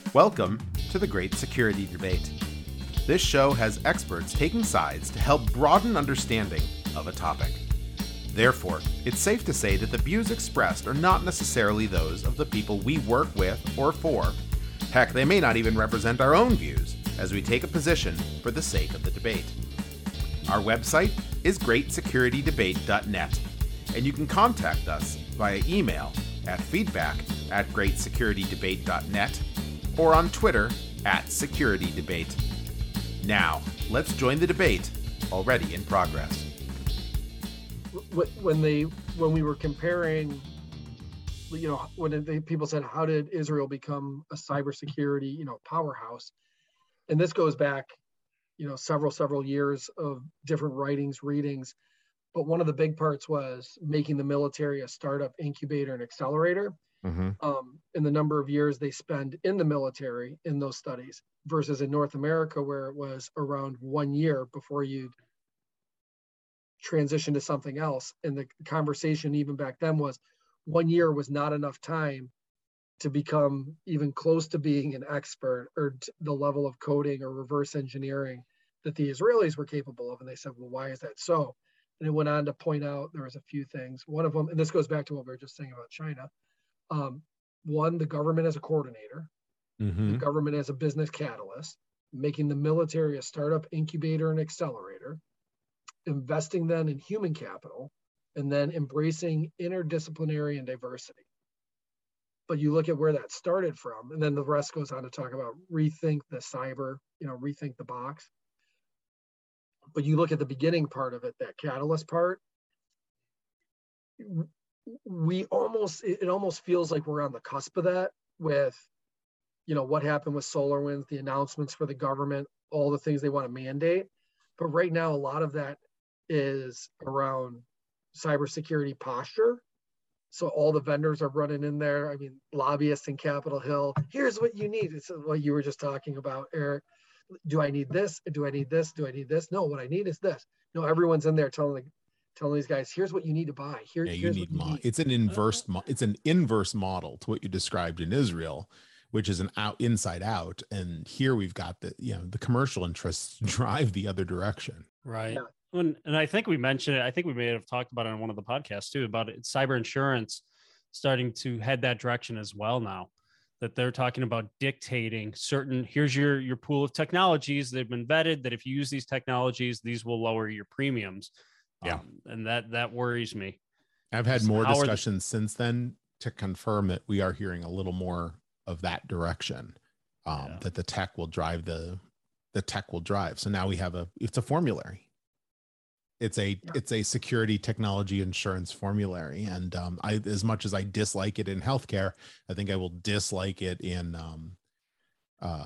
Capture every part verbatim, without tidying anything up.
Welcome to the Great Security Debate. This show has experts taking sides to help broaden understanding of a topic. Therefore, it's safe to say that the views expressed are not necessarily those of the people we work with or for. Heck, they may not even represent our own views, as we take a position for the sake of the debate. Our website is great security debate dot net, and you can contact us via email at feedback at great security debate dot net or on Twitter at securitydebate. Now, let's join the debate already in progress. When they, when we were comparing, you know, when they, people said, how did Israel become a cybersecurity, you know, powerhouse? And this goes back, you know, several, several years of different writings, readings. But one of the big parts was making the military a startup incubator and accelerator. Mm-hmm. Um, and the number of years they spend in the military in those studies versus in North America, where it was around one year before you transition to something else. And the conversation even back then was one year was not enough time to become even close to being an expert or the level of coding or reverse engineering that the Israelis were capable of. And they said, well, why is that so? And it went on to point out there was a few things. One of them, and this goes back to what we were just saying about China. Um, one, the government as a coordinator, mm-hmm. the government as a business catalyst, making the military a startup incubator and accelerator, investing then in human capital, and then embracing interdisciplinary and diversity. But you look at where that started from, and then the rest goes on to talk about rethink the cyber, you know, rethink the box. But you look at the beginning part of it, that catalyst part, we almost, it almost feels like we're on the cusp of that with, you know, what happened with SolarWinds, the announcements for the government, all the things they want to mandate. But right now, a lot of that is around cybersecurity posture. So all the vendors are running in there. I mean, lobbyists in Capitol Hill, here's what you need. It's what you were just talking about, Eric. Do I need this? Do I need this? Do I need this? No, what I need is this. No, everyone's in there telling the, telling these guys, here's what you need to buy. Here, yeah, you here's need, what you mo- need. It's an inverse. Mo- it's an inverse model to what you described in Israel, which is an out inside out. And here we've got the, you know, the commercial interests drive the other direction. Right. Yeah. And, and I think we mentioned it. I think we may have talked about it on one of the podcasts too, about it. Cyber insurance starting to head that direction as well now, that they're talking about dictating certain, here's your, your pool of technologies that have been vetted, that if you use these technologies, these will lower your premiums. Yeah. Um, and that, that worries me. I've had more How discussions the- since then to confirm that we are hearing a little more of that direction, um, yeah. that the tech will drive the, the tech will drive. So now we have a, it's a formulary. It's a, yeah. it's a security technology insurance formulary. And um, I, as much as I dislike it in healthcare, I think I will dislike it in, um, uh,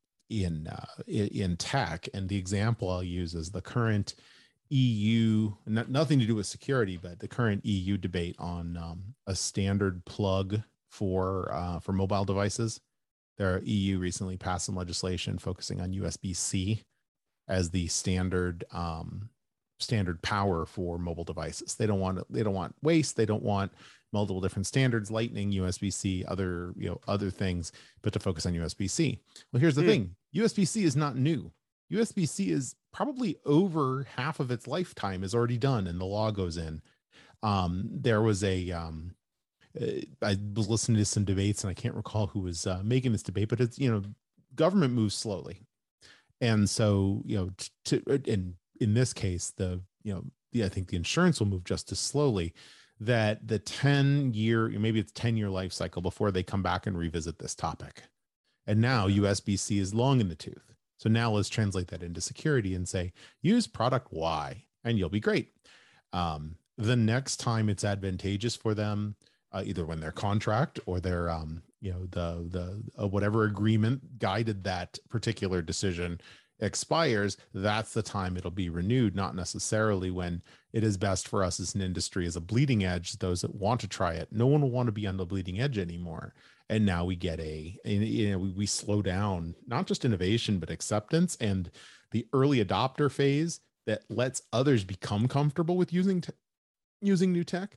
in, uh, in, in tech. And the example I'll use is the current E U, not, nothing to do with security, but the current E U debate on um, a standard plug for, uh, for mobile devices. Their E U recently passed some legislation focusing on U S B C as the standard, um, standard power for mobile devices. They don't want, they don't want waste. They don't want multiple different standards, Lightning, U S B C, other, you know, other things, but to focus on U S B C. Well, here's the mm. thing. U S B C is not new. U S B C is probably over half of its lifetime is already done, and the law goes in. Um, there was a, um, uh, I was listening to some debates, and I can't recall who was uh, making this debate, but it's, you know, government moves slowly. And so, you know, to, and in this case, the, you know, the, I think the insurance will move just as slowly, that the ten year, maybe it's ten year life cycle before they come back and revisit this topic. And now U S B C is long in the tooth. So now let's translate that into security and say, use product Y and you'll be great. Um, the next time it's advantageous for them, uh, either when their contract or their, um, you know, the, the, uh, whatever agreement guided that particular decision expires, that's the time it'll be renewed, not necessarily when it is best for us as an industry, as a bleeding edge, those that want to try it. No one will want to be on the bleeding edge anymore. And now we get a, you know, we, we slow down, not just innovation, but acceptance and the early adopter phase that lets others become comfortable with using, te- using new tech.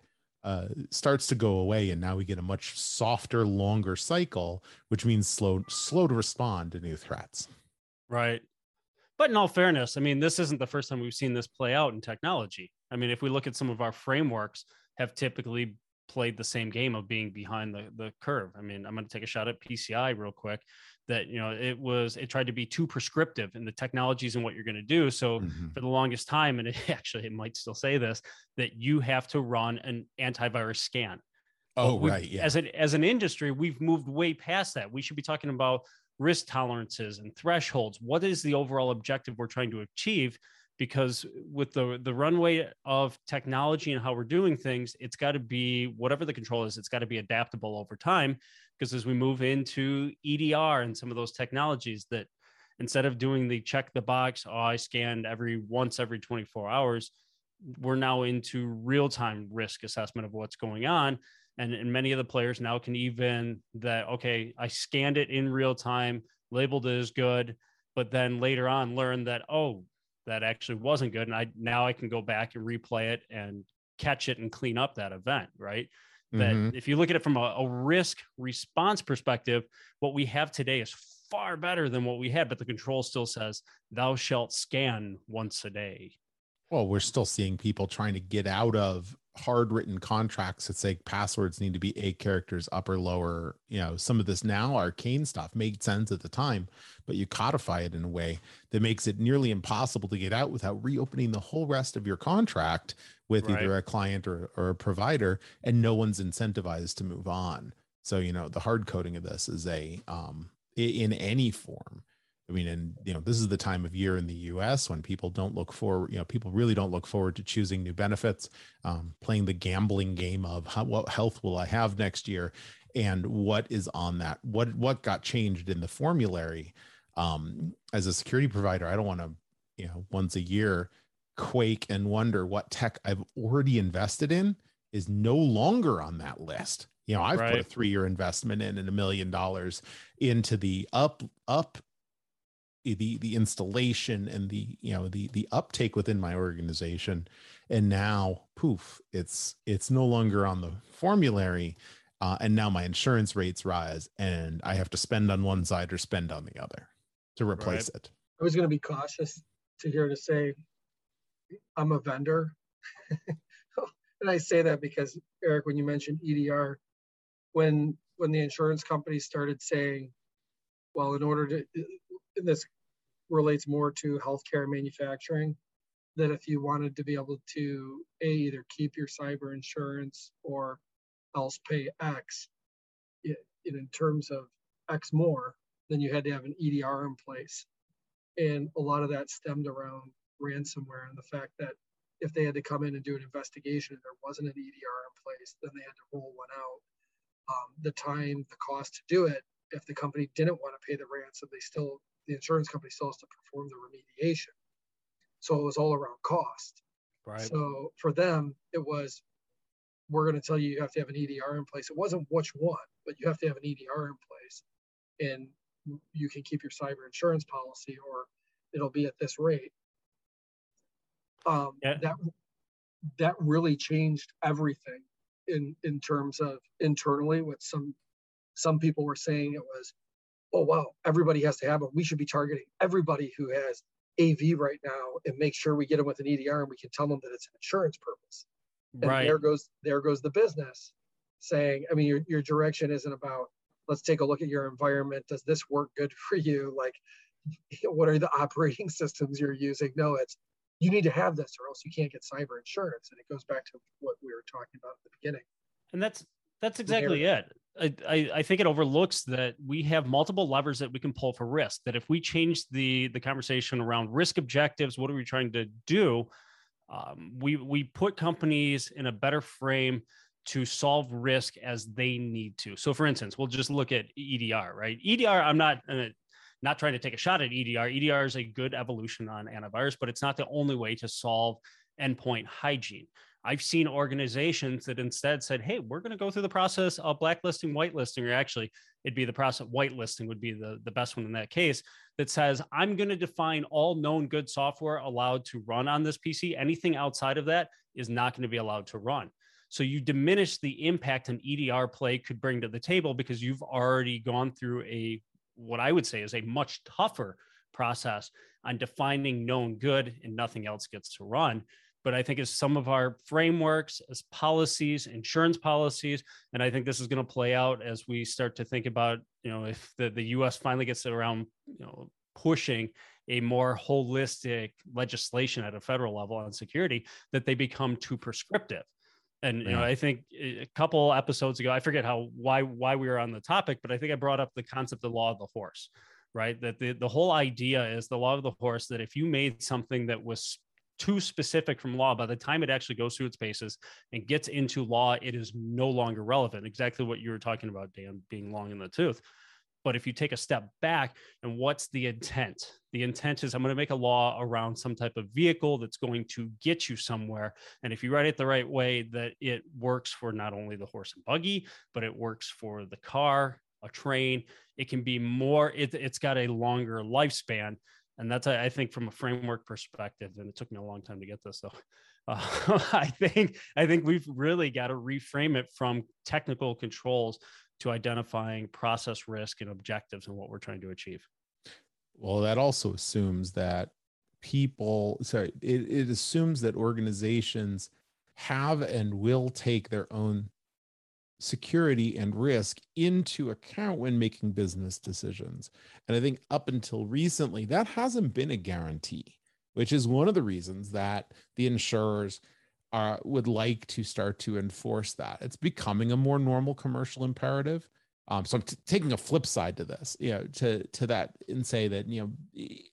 uh, starts to go away, and now we get a much softer, longer cycle, which means slow, slow to respond to new threats. Right. But in all fairness, I mean, this isn't the first time we've seen this play out in technology. I mean, if we look at some of our frameworks, have typically played the same game of being behind the, the curve. I mean, I'm going to take a shot at P C I real quick, that, you know, it was, it tried to be too prescriptive in the technologies and what you're going to do. So mm-hmm. for the longest time, and it actually, it might still say this, that you have to run an antivirus scan. Oh, right. Yeah. As an, as an industry, we've moved way past that. We should be talking about risk tolerances and thresholds. What is the overall objective we're trying to achieve? Because with the, the runway of technology and how we're doing things, it's got to be, whatever the control is, it's got to be adaptable over time. Because as we move into E D R and some of those technologies, that instead of doing the check the box, oh, I scanned every once every twenty-four hours, we're now into real-time risk assessment of what's going on. And, and many of the players now can even that, okay, I scanned it in real time, labeled it as good, but then later on learn that, oh, that actually wasn't good. And I, now I can go back and replay it and catch it and clean up that event. Right. That mm-hmm. if you look at it from a, a risk response perspective, what we have today is far better than what we had, but the control still says thou shalt scan once a day. Well, we're still seeing people trying to get out of hard written contracts that say passwords need to be eight characters, upper, lower. You know, some of this now arcane stuff made sense at the time, but you codify it in a way that makes it nearly impossible to get out without reopening the whole rest of your contract with right. either a client or, or a provider, and no one's incentivized to move on. So, you know, the hard coding of this is a, um, in any form. I mean, and, you know, this is the time of year in the U S when people don't look forward, you know, people really don't look forward to choosing new benefits, um, playing the gambling game of how, what health will I have next year, and what is on that, what, what got changed in the formulary. Um, as a security provider, I don't want to, you know, once a year quake and wonder what tech I've already invested in is no longer on that list. You know, I've right. put a three-year investment in and a million dollars into the up, up, the the installation and the you know the the uptake within my organization, and now poof, it's it's no longer on the formulary, uh, and now my insurance rates rise and I have to spend on one side or spend on the other to replace right. it. I was going to be cautious to hear to say I'm a vendor, and I say that because, Eric, when you mentioned E D R, when when the insurance companies started saying, well, in order to, this relates more to healthcare manufacturing, that if you wanted to be able to a, either keep your cyber insurance or else pay X in, in terms of X more, then you had to have an E D R in place. And a lot of that stemmed around ransomware and the fact that if they had to come in and do an investigation and there wasn't an E D R in place, then they had to roll one out. Um, the time, the cost to do it, if the company didn't want to pay the ransom, they still, the insurance company still has to perform the remediation. So it was all around cost. Right. So for them, it was, we're going to tell you you have to have an E D R in place. It wasn't which one, but you have to have an E D R in place, and you can keep your cyber insurance policy, or it'll be at this rate. Um, yeah. That that really changed everything in in terms of internally. What some some people were saying, it was, oh wow, everybody has to have it. We should be targeting everybody who has A V right now and make sure we get them with an E D R, and we can tell them that it's an insurance purpose. And right. there goes there goes the business saying, I mean, your your direction isn't about, let's take a look at your environment. Does this work good for you? Like, what are the operating systems you're using? No, it's, you need to have this or else you can't get cyber insurance. And it goes back to what we were talking about at the beginning. And that's that's exactly it. I, I, I think it overlooks that we have multiple levers that we can pull for risk. That if we change the the conversation around risk objectives, what are we trying to do? Um, we we put companies in a better frame to solve risk as they need to. So, for instance, we'll just look at E D R, right? E D R, I'm not uh, not trying to take a shot at E D R. E D R is a good evolution on antivirus, but it's not the only way to solve endpoint hygiene. I've seen organizations that instead said, hey, we're going to go through the process of blacklisting, whitelisting, or actually it'd be the process, whitelisting would be the, the best one in that case, that says, I'm going to define all known good software allowed to run on this P C. Anything outside of that is not going to be allowed to run. So you diminish the impact an E D R play could bring to the table because you've already gone through a, what I would say is a much tougher process on defining known good, and nothing else gets to run. But I think as some of our frameworks, as policies, insurance policies, and I think this is going to play out as we start to think about, you know, if the, the U S finally gets around, you know, pushing a more holistic legislation at a federal level on security, that they become too prescriptive. And, you know, I think a couple episodes ago, I forget how, why, why we were on the topic, but I think I brought up the concept of law of the horse, right? That the, the whole idea is the law of the horse, that if you made something that was too specific from law, by the time it actually goes through its paces and gets into law, it is no longer relevant. Exactly what you were talking about, Dan, being long in the tooth. But if you take a step back, and what's the intent? The intent is I'm going to make a law around some type of vehicle that's going to get you somewhere. And if you write it the right way, that it works for not only the horse and buggy, but it works for the car, a train. It can be more, it, it's got a longer lifespan. And that's, I think, from a framework perspective, and it took me a long time to get this, though. Uh, I think I think we've really got to reframe it from technical controls to identifying process risk and objectives and what we're trying to achieve. Well, that also assumes that people, sorry, it, it assumes that organizations have and will take their own security and risk into account when making business decisions. And I think up until recently, that hasn't been a guarantee, which is one of the reasons that the insurers are, would like to start to enforce that. It's becoming a more normal commercial imperative. Um, so I'm t- taking a flip side to this, you know, to, to that, and say that, you know, the,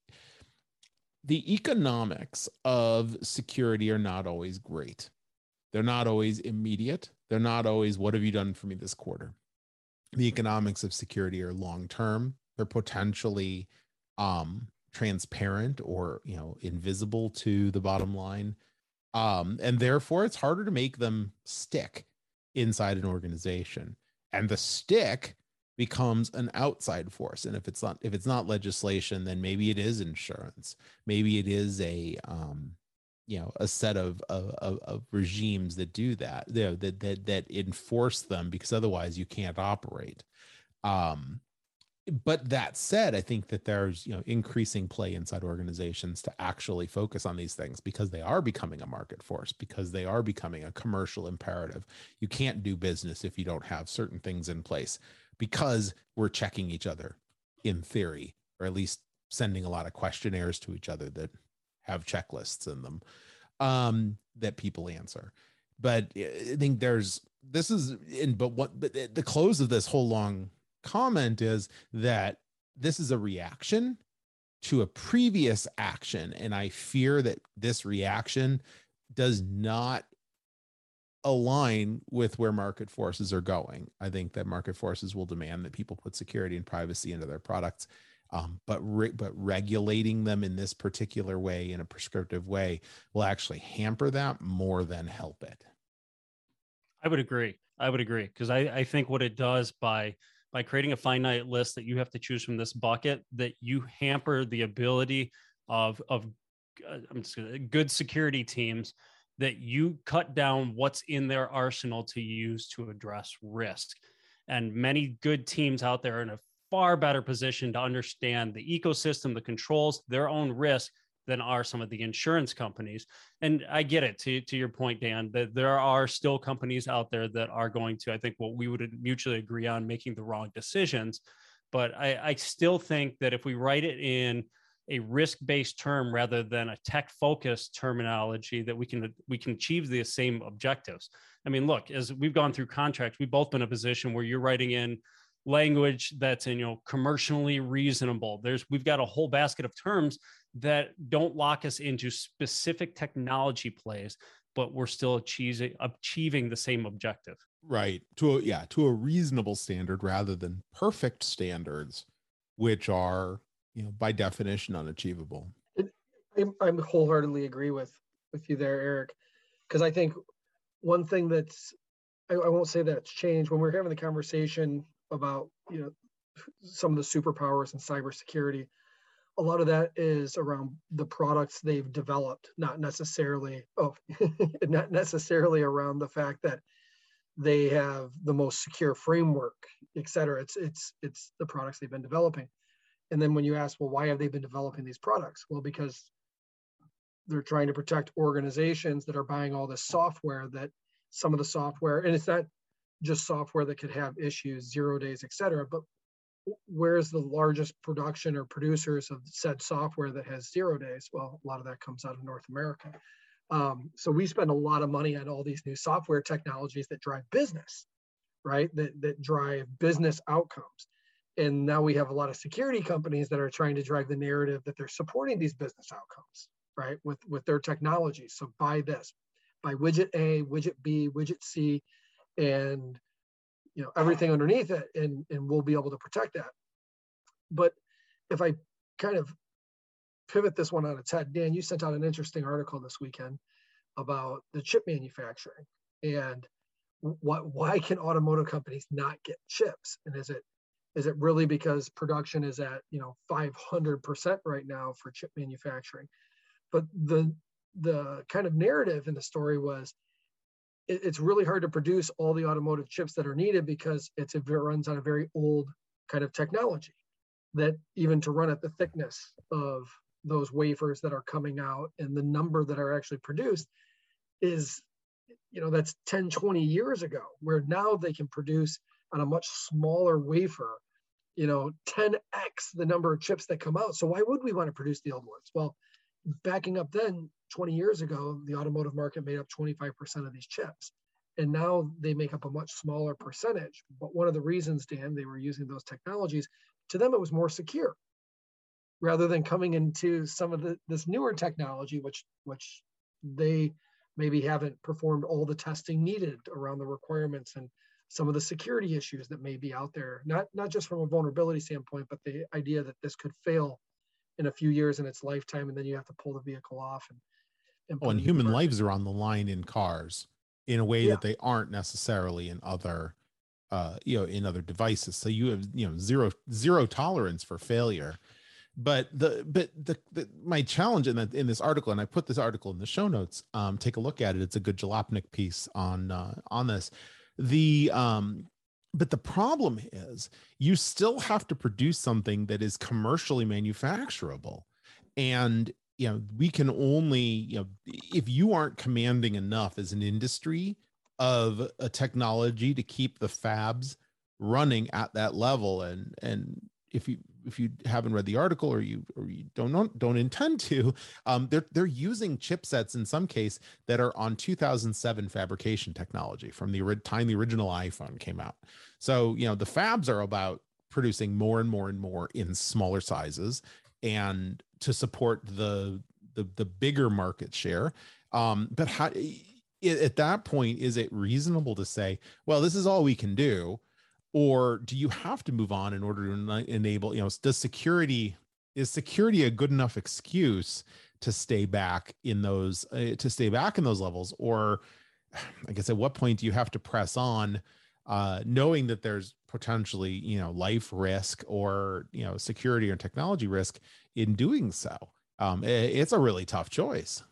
the economics of security are not always great. They're not always immediate. They're not always, what have you done for me this quarter? The economics of security are long-term. They're potentially um, transparent or, you know, invisible to the bottom line. Um, and therefore it's harder to make them stick inside an organization. And the stick becomes an outside force. And if it's not, if it's not legislation, then maybe it is insurance. Maybe it is a, um, you know, a set of, of, of regimes that do that, you know, that, that, that enforce them, because otherwise you can't operate. Um, but that said, I think that there's, you know, increasing play inside organizations to actually focus on these things, because they are becoming a market force, because they are becoming a commercial imperative. You can't do business if you don't have certain things in place, because we're checking each other in theory, or at least sending a lot of questionnaires to each other that have checklists in them um, that people answer. But I think there's, this is in, but what, but the close of this whole long comment is that this is a reaction to a previous action. And I fear that this reaction does not align with where market forces are going. I think that market forces will demand that people put security and privacy into their products. Um, but re- but regulating them in this particular way, in a prescriptive way, will actually hamper that more than help it. I would agree. I would agree, because I, I think what it does by by creating a finite list that you have to choose from this bucket, that you hamper the ability of of uh, I'm just gonna, good security teams, that you cut down what's in their arsenal to use to address risk. And many good teams out there are in a far better position to understand the ecosystem, the controls, their own risk, than are some of the insurance companies. And I get it, to, to your point, Dan, that there are still companies out there that are going to, I think what we would mutually agree on, making the wrong decisions. But I, I still think that if we write it in a risk-based term rather than a tech-focused terminology, that we can we can achieve the same objectives. I mean, look, as we've gone through contracts, we've both been in a position where you're writing in language that's in, you know, commercially reasonable. There's, we've got a whole basket of terms that don't lock us into specific technology plays, but we're still achieving achieving the same objective. Right. To a, yeah, to a reasonable standard rather than perfect standards, which are, you know, by definition unachievable. It, I, I wholeheartedly agree with with you there, Eric, because I think one thing that's, I, I won't say that it's changed, when we're having the conversation about, you know, some of the superpowers in cybersecurity, a lot of that is around the products they've developed, not necessarily, oh, not necessarily around the fact that they have the most secure framework, et cetera. It's, it's, it's the products they've been developing. And then when you ask, well, why have they been developing these products? Well, because they're trying to protect organizations that are buying all this software, that some of the software, and it's not just software that could have issues, zero days, et cetera, but where's the largest production or producers of said software that has zero days? Well, a lot of that comes out of North America. Um, so we spend a lot of money on all these new software technologies that drive business, right? That, that drive business outcomes. And now we have a lot of security companies that are trying to drive the narrative that they're supporting these business outcomes, right? With, with their technology. So buy this, buy widget A, widget B, widget C, and you know, everything underneath it, and, and we'll be able to protect that. But if I kind of pivot this one on its head, Dan, you sent out an interesting article this weekend about the chip manufacturing and what, why can automotive companies not get chips? And is it, is it really because production is at, you know, five hundred percent right now for chip manufacturing? But the, the kind of narrative in the story was, it's really hard to produce all the automotive chips that are needed because it's, it runs on a very old kind of technology that even to run at the thickness of those wafers that are coming out and the number that are actually produced is, you know, that's ten, twenty years ago, where now they can produce on a much smaller wafer, you know, ten X the number of chips that come out. So why would we want to produce the old ones? Well, backing up then, twenty years ago, the automotive market made up twenty-five percent of these chips. And now they make up a much smaller percentage. But one of the reasons, Dan, they were using those technologies, to them, it was more secure rather than coming into some of the, this newer technology, which, which they maybe haven't performed all the testing needed around the requirements and some of the security issues that may be out there, not, not just from a vulnerability standpoint, but the idea that this could fail in a few years in its lifetime, and then you have to pull the vehicle off. And, and, oh, and human lives are on the line in cars in a way yeah. that they aren't necessarily in other, uh, you know, in other devices. So you have, you know, zero, zero tolerance for failure. But the, but the, the my challenge in that, in this article, and I put this article in the show notes, um, take a look at it. It's a good Jalopnik piece on, uh, on this. The, um, But the problem is you still have to produce something that is commercially manufacturable. And, you know, we can only, you know, if you aren't commanding enough as an industry of a technology to keep the fabs running at that level. And, and if you, if you haven't read the article or you, or you don't, don't intend to, um, they're, they're using chipsets in some case that are on two thousand seven fabrication technology from the time the original iPhone came out. So, you know, the fabs are about producing more and more and more in smaller sizes and to support the, the, the bigger market share. Um, but how, at that point, is it reasonable to say, well, this is all we can do? Or do you have to move on in order to enable, you know, does security, is security a good enough excuse to stay back in those, uh, to stay back in those levels? Or I guess at what point do you have to press on, uh, knowing that there's potentially, you know, life risk or, you know, security or technology risk in doing so? Um, it, it's a really tough choice.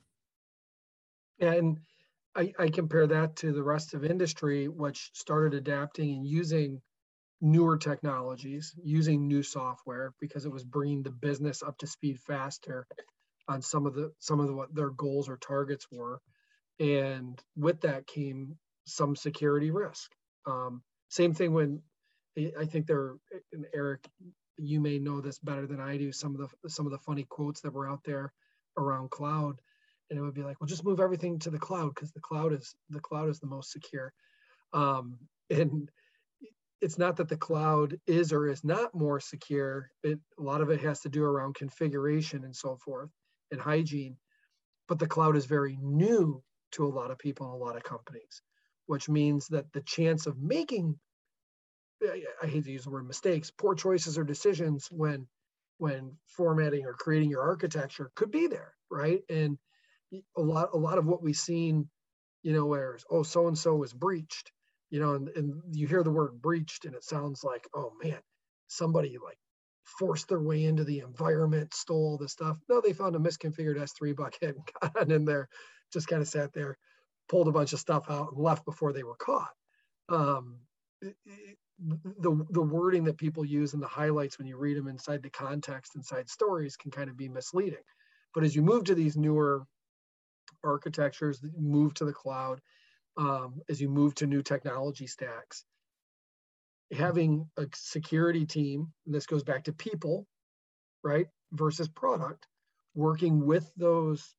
And I, I compare that to the rest of industry, which started adapting and using newer technologies, using new software because it was bringing the business up to speed faster on some of the some of the, what their goals or targets were. And with that came some security risk. Um, same thing when I think there, and Eric, you may know this better than I do, some of the some of the funny quotes that were out there around cloud. And it would be like, well, just move everything to the cloud because the cloud is the cloud is the most secure. Um, and it's not that the cloud is or is not more secure. It, a lot of it has to do around configuration and so forth and hygiene. But the cloud is very new to a lot of people and a lot of companies, which means that the chance of making, I, I hate to use the word mistakes, poor choices or decisions when when formatting or creating your architecture could be there, right? And a lot, a lot of what we've seen, you know, where, oh, so-and-so was breached, you know, and, and you hear the word breached and it sounds like, oh man, somebody like forced their way into the environment, stole all this stuff. No, they found a misconfigured S three bucket and got on in there, just kind of sat there, pulled a bunch of stuff out and left before they were caught. Um, it, it, the, the wording that people use and the highlights when you read them inside the context, inside stories can kind of be misleading. But as you move to these newer architectures, move to the cloud, um, as you move to new technology stacks, having a security team, and this goes back to people, right, versus product, working with those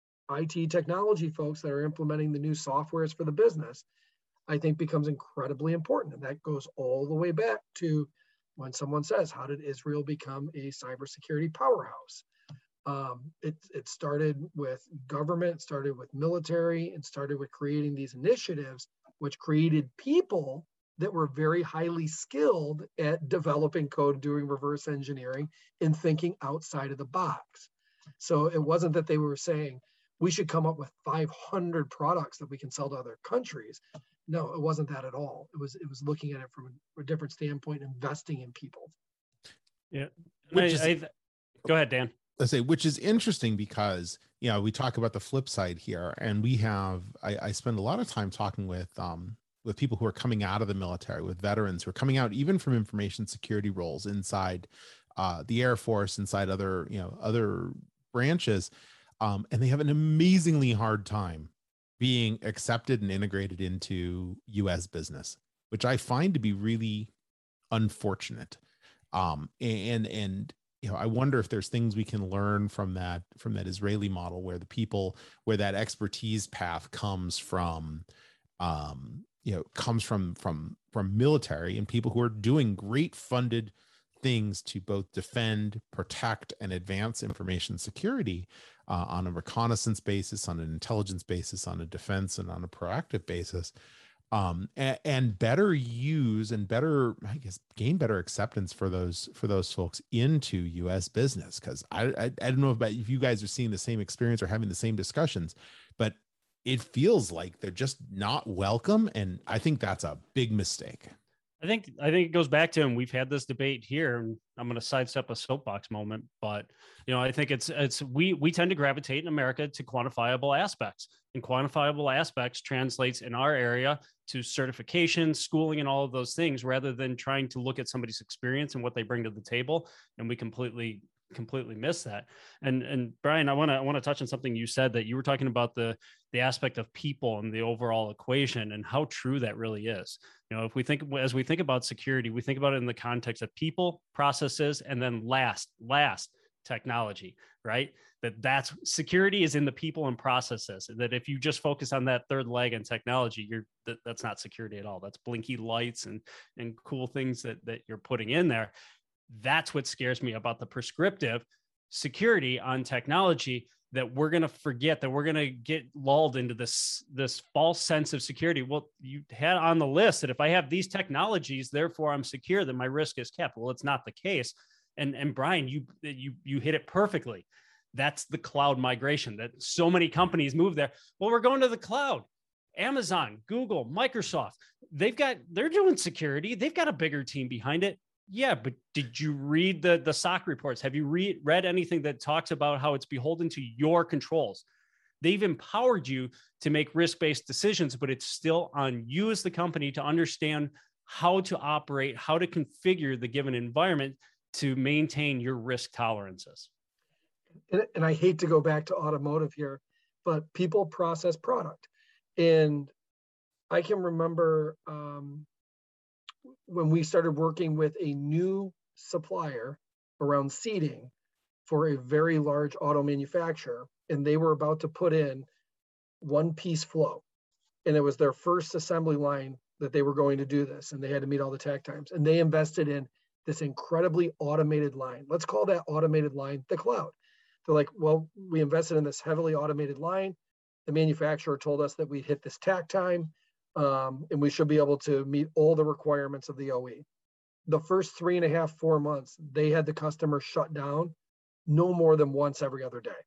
I T technology folks that are implementing the new softwares for the business, I think becomes incredibly important. And that goes all the way back to when someone says, how did Israel become a cybersecurity powerhouse? Um, it, it started with government, started with military, and started with creating these initiatives, which created people that were very highly skilled at developing code, doing reverse engineering, and thinking outside of the box. So it wasn't that they were saying, we should come up with five hundred products that we can sell to other countries. No, it wasn't that at all. It was it was looking at it from a, a different standpoint, investing in people. Yeah. Which I, is, I, go ahead, Dan. Let's say, which is interesting because, you know, we talk about the flip side here, and we have, I, I spend a lot of time talking with, um, with people who are coming out of the military, with veterans who are coming out even from information security roles inside uh, the Air Force, inside other, you know, other branches. Um, and they have an amazingly hard time being accepted and integrated into U S business, which I find to be really unfortunate. Um, and, and, you know, I wonder if there's things we can learn from that, from that Israeli model where the people, where that expertise path comes from, um, you know, comes from, from, from military and people who are doing great funded things to both defend, protect, and advance information security uh, on a reconnaissance basis, on an intelligence basis, on a defense, and on a proactive basis, um, and, and better use and better, I guess, gain better acceptance for those for those folks into U S business. Because I, I I don't know about if you guys are seeing the same experience or having the same discussions, but it feels like they're just not welcome, and I think that's a big mistake. I think I think it goes back to, and we've had this debate here, and I'm going to sidestep a soapbox moment, but you know, I think it's it's we we tend to gravitate in America to quantifiable aspects, and quantifiable aspects translates in our area to certification, schooling, and all of those things, rather than trying to look at somebody's experience and what they bring to the table, and we completely completely miss that. And and Brian, I want to I want to touch on something you said, that you were talking about the the aspect of people and the overall equation, and how true that really is. You know, if we think, as we think about security, we think about it in the context of people, processes, and then last, last technology, right? That that's security is in the people and processes. That if you just focus on that third leg in technology, you're that, that's not security at all. That's blinky lights and and cool things that that you're putting in there. That's what scares me about the prescriptive security on technology, that we're going to forget, that we're going to get lulled into this, this false sense of security. Well, you had on the list that if I have these technologies, therefore I'm secure, that my risk is kept. Well, it's not the case. And, and Brian, you, you, you hit it perfectly. That's the cloud migration, that so many companies move there. Well, we're going to the cloud. Amazon, Google, Microsoft, they've got, they're doing security. They've got a bigger team behind it. Yeah, but did you read the, the S O C reports? Have you read, read anything that talks about how it's beholden to your controls? They've empowered you to make risk-based decisions, but it's still on you as the company to understand how to operate, how to configure the given environment to maintain your risk tolerances. And, and I hate to go back to automotive here, but people, process, product. And I can remember um, when we started working with a new supplier around seating for a very large auto manufacturer, and they were about to put in one piece flow. And it was their first assembly line that they were going to do this, and they had to meet all the takt times. And they invested in this incredibly automated line. Let's call that automated line the cloud. They're like, well, we invested in this heavily automated line. The manufacturer told us that we'd hit this takt time, um, and we should be able to meet all the requirements of the O E. The first three and a half, four months, they had the customer shut down no more than once every other day.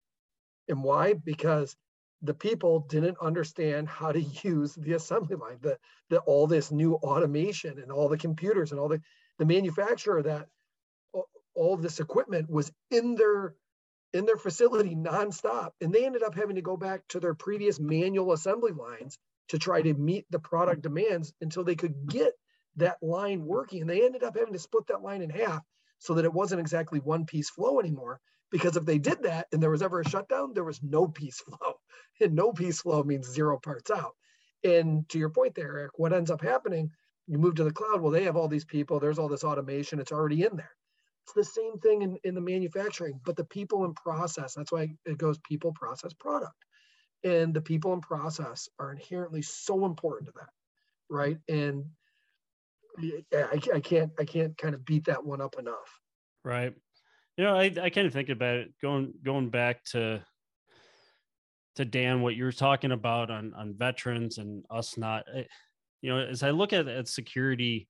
And why? Because the people didn't understand how to use the assembly line, the, the, all this new automation and all the computers and all the, the manufacturer that all of this equipment was in their in their facility nonstop. And they ended up having to go back to their previous manual assembly lines to try to meet the product demands until they could get that line working. And they ended up having to split that line in half so that it wasn't exactly one piece flow anymore. Because if they did that and there was ever a shutdown, there was no piece flow. And no piece flow means zero parts out. And to your point there, Eric, what ends up happening, you move to the cloud, well, they have all these people, there's all this automation, it's already in there. It's the same thing in, in the manufacturing, but the people and process, that's why it goes people, process, product. And the people and process are inherently so important to that, right? And I, I can't I can't kind of beat that one up enough. Right. You know, I, I kind of think about it going going back to to Dan, what you were talking about on on veterans and us not, you know, as I look at, at security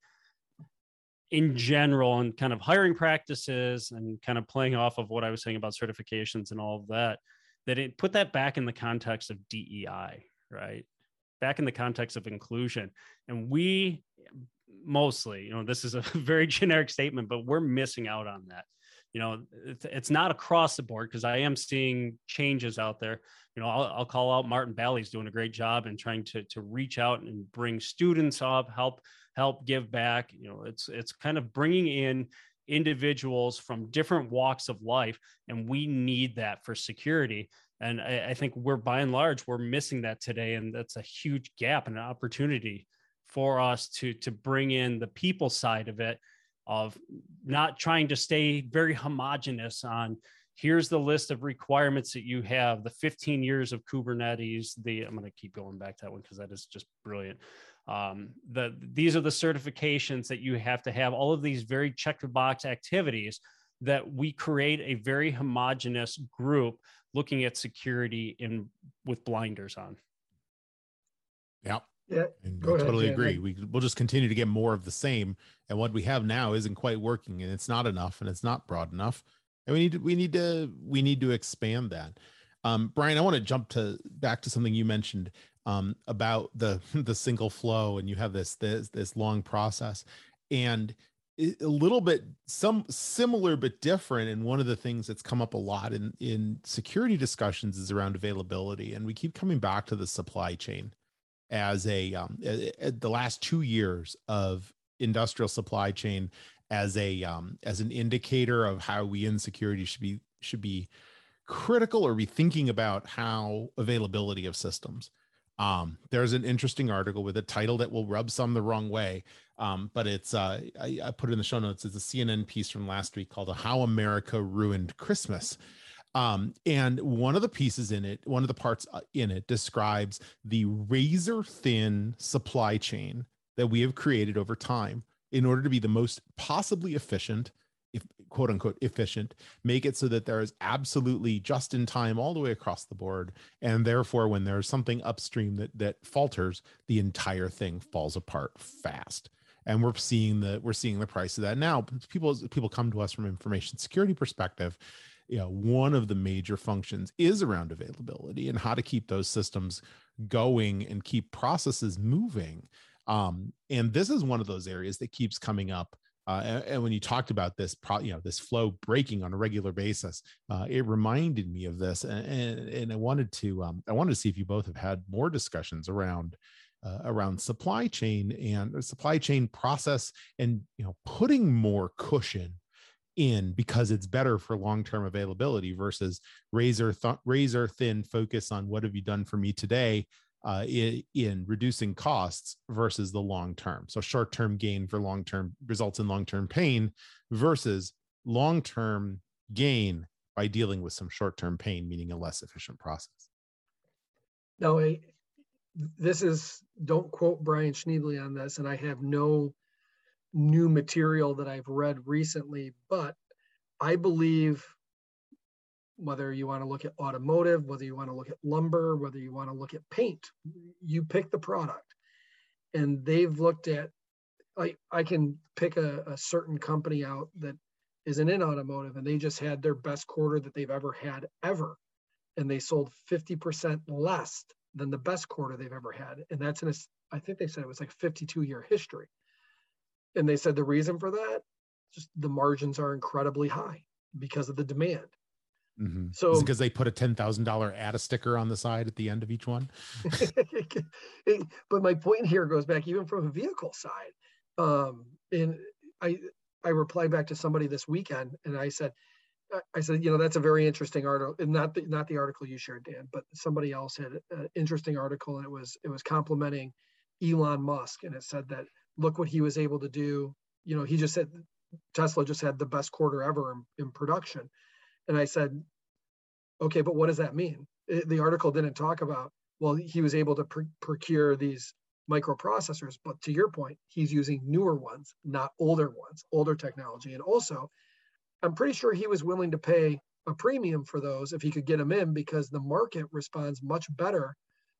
in general and kind of hiring practices and kind of playing off of what I was saying about certifications and all of that, that it put that back in the context of D E I, right? Back in the context of inclusion. And we mostly, you know, this is a very generic statement, but we're missing out on that. You know, it's, it's not across the board because I am seeing changes out there. You know, I'll, I'll call out Martin Bally's doing a great job in trying to, to reach out and bring students up, help, help give back. You know, it's, it's kind of bringing in individuals from different walks of life. And we need that for security. And I, I think we're by and large, we're missing that today. And that's a huge gap and an opportunity for us to, to bring in the people side of it, of not trying to stay very homogenous on here's the list of requirements that you have, the fifteen years of Kubernetes, the, I'm going to keep going back to that one because that is just brilliant. Um, the, these are the certifications that you have to have, all of these very check the box activities that we create a very homogenous group looking at security in with blinders on. Yeah. Yeah, and go I ahead, totally Dan. agree. We, we'll just continue to get more of the same. And what we have now isn't quite working, and it's not enough, and it's not broad enough. And we need to, we need to, we need to expand that. Um, Brian, I want to jump to back to something you mentioned um, about the, the single flow, and you have this, this, this long process, and a little bit, some similar, but different. And one of the things that's come up a lot in, in security discussions is around availability. And we keep coming back to the supply chain as a, um, a, a, the last two years of industrial supply chain as a, um, as an indicator of how we in security should be, should be critical or be thinking about how availability of systems. Um, there's an interesting article with a title that will rub some the wrong way. Um, but it's, uh, I, I put it in the show notes. It's a C N N piece from last week called How America Ruined Christmas. Um, and one of the pieces in it, one of the parts in it describes the razor thin supply chain that we have created over time in order to be the most possibly efficient, if quote unquote efficient, make it so that there is absolutely just in time all the way across the board. And therefore, when there's something upstream that, that falters, the entire thing falls apart fast. And we're seeing the, we're seeing the price of that now. People, people come to us from information security perspective. You know, one of the major functions is around availability and how to keep those systems going and keep processes moving. Um, and this is one of those areas that keeps coming up. Uh, and, and when you talked about this, pro, you know, this flow breaking on a regular basis, uh, it reminded me of this. And, and, and I wanted to, um, I wanted to see if you both have had more discussions around, uh, around supply chain and supply chain process, and you know, putting more cushion in because it's better for long-term availability versus razor th- razor thin focus on what have you done for me today uh, in, in reducing costs versus the long-term. So short-term gain for long-term results in long-term pain versus long-term gain by dealing with some short-term pain, meaning a less efficient process. No, I, this is, don't quote Brian Schneebly on this, and I have no new material that I've read recently, but I believe whether you want to look at automotive, whether you want to look at lumber, whether you want to look at paint, you pick the product. And they've looked at, I, I can pick a, a certain company out that isn't in automotive, and they just had their best quarter that they've ever had ever. And they sold fifty percent less than the best quarter they've ever had. And that's in a, I think they said it was like fifty-two year history. And they said the reason for that, just the margins are incredibly high because of the demand. Mm-hmm. So is it because they put a ten thousand dollars add a sticker on the side at the end of each one? But my point here goes back even from a vehicle side. Um, and I, I replied back to somebody this weekend and I said, I said, you know, that's a very interesting article, and not the, not the article you shared, Dan, but somebody else had an interesting article, and it was it was complimenting Elon Musk, and it said that look what he was able to do. You know, he just said Tesla just had the best quarter ever in, in production, and I said, okay, but what does that mean? It, the article didn't talk about well, he was able to pr- procure these microprocessors, but to your point, he's using newer ones, not older ones, older technology, and also. I'm pretty sure he was willing to pay a premium for those if he could get them in because the market responds much better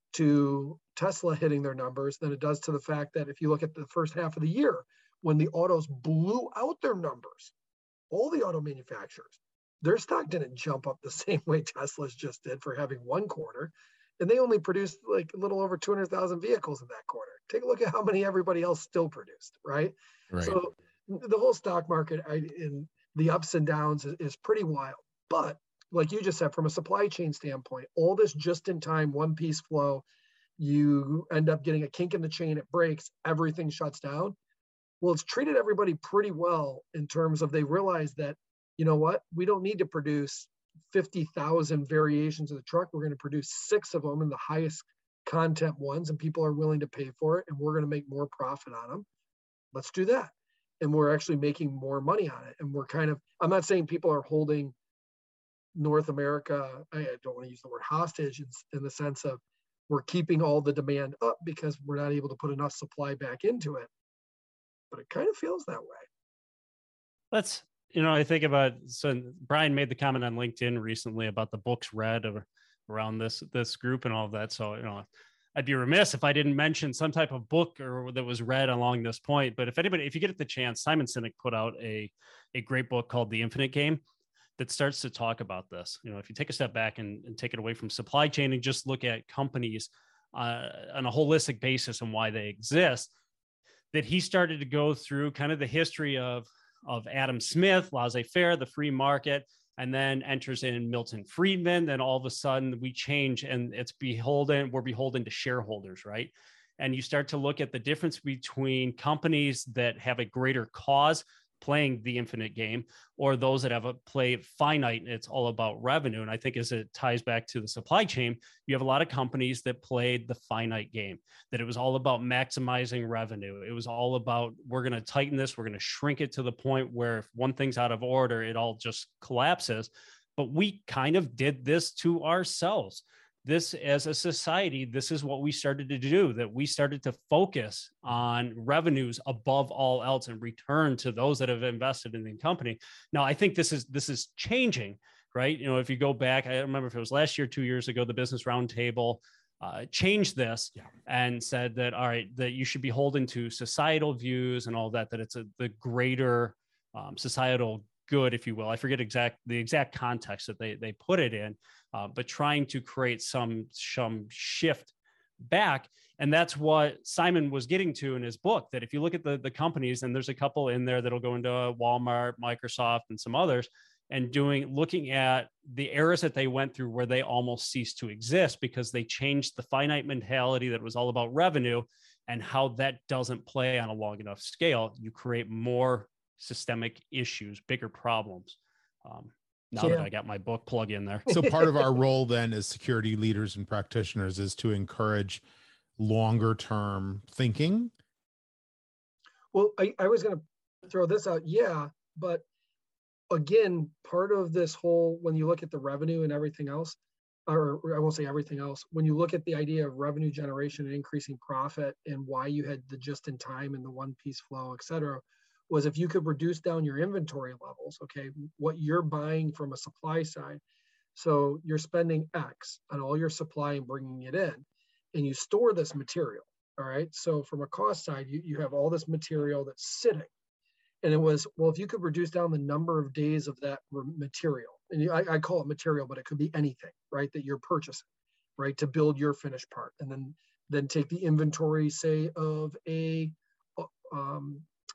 to Tesla hitting their numbers than it does to the fact that if you look at the first half of the year, when the autos blew out their numbers, all the auto manufacturers, their stock didn't jump up the same way Tesla's just did for having one quarter. And they only produced like a little over two hundred thousand vehicles in that quarter. Take a look at how many everybody else still produced, right? Right. So the whole stock market I, in the ups and downs is, is pretty wild. But like you just said, from a supply chain standpoint, all this just in time, one piece flow, you end up getting a kink in the chain, it breaks, everything shuts down. Well, it's treated everybody pretty well in terms of they realize that, you know what, we don't need to produce fifty thousand variations of the truck. We're going to produce six of them in the highest content ones, and people are willing to pay for it, and we're going to make more profit on them. Let's do that. And we're actually making more money on it. And we're kind of, I'm not saying people are holding North America, I don't want to use the word hostage in, in the sense of we're keeping all the demand up because we're not able to put enough supply back into it. But it kind of feels that way. That's, you know, I think about, so Brian made the comment on LinkedIn recently about the books read around this, this group and all of that. So, you know, I'd be remiss if I didn't mention some type of book or that was read along this point. But if anybody, if you get the chance, Simon Sinek put out a, a great book called The Infinite Game that starts to talk about this. You know, if you take a step back and, and take it away from supply chain and just look at companies uh, on a holistic basis and why they exist, that he started to go through kind of the history of, of Adam Smith, laissez-faire, the free market, and then enters in Milton Friedman. Then all of a sudden we change and it's beholden, we're beholden to shareholders, right? And you start to look at the difference between companies that have a greater cause playing the infinite game or those that have a play finite and it's all about revenue. And I think as it ties back to the supply chain, you have a lot of companies that played the finite game, that it was all about maximizing revenue. It was all about, we're going to tighten this, we're going to shrink it to the point where if one thing's out of order, it all just collapses. But we kind of did this to ourselves. This, as a society, this is what we started to do, that we started to focus on revenues above all else and return to those that have invested in the company. Now, I think this is this is changing, right? You know, if you go back, I don't remember if it was last year, two years ago, the Business Roundtable uh, changed this yeah. and said that, all right, that you should be holding to societal views and all that, that it's a, the greater um, societal good, if you will. I forget exact the exact context that they they put it in. Uh, but trying to create some, some shift back. And that's what Simon was getting to in his book, that if you look at the, the companies, and there's a couple in there that'll go into Walmart, Microsoft, and some others, and doing, looking at the eras that they went through where they almost ceased to exist because they changed the finite mentality that was all about revenue and how that doesn't play on a long enough scale. You create more systemic issues, bigger problems. Um, Now yeah. that I got my book plug in there. So part of our role then as security leaders and practitioners is to encourage longer term thinking. Well, I, I was going to throw this out. Yeah. But again, part of this whole, when you look at the revenue and everything else, or I won't say everything else, when you look at the idea of revenue generation and increasing profit and why you had the just in time and the one piece flow, et cetera, was if you could reduce down your inventory levels, okay, what you're buying from a supply side. So you're spending X on all your supply and bringing it in, and you store this material, all right? So from a cost side, you, you have all this material that's sitting. And it was, well, if you could reduce down the number of days of that material, and you, I, I call it material, but it could be anything, right, that you're purchasing, right, to build your finished part. And then, then take the inventory, say, of a, um,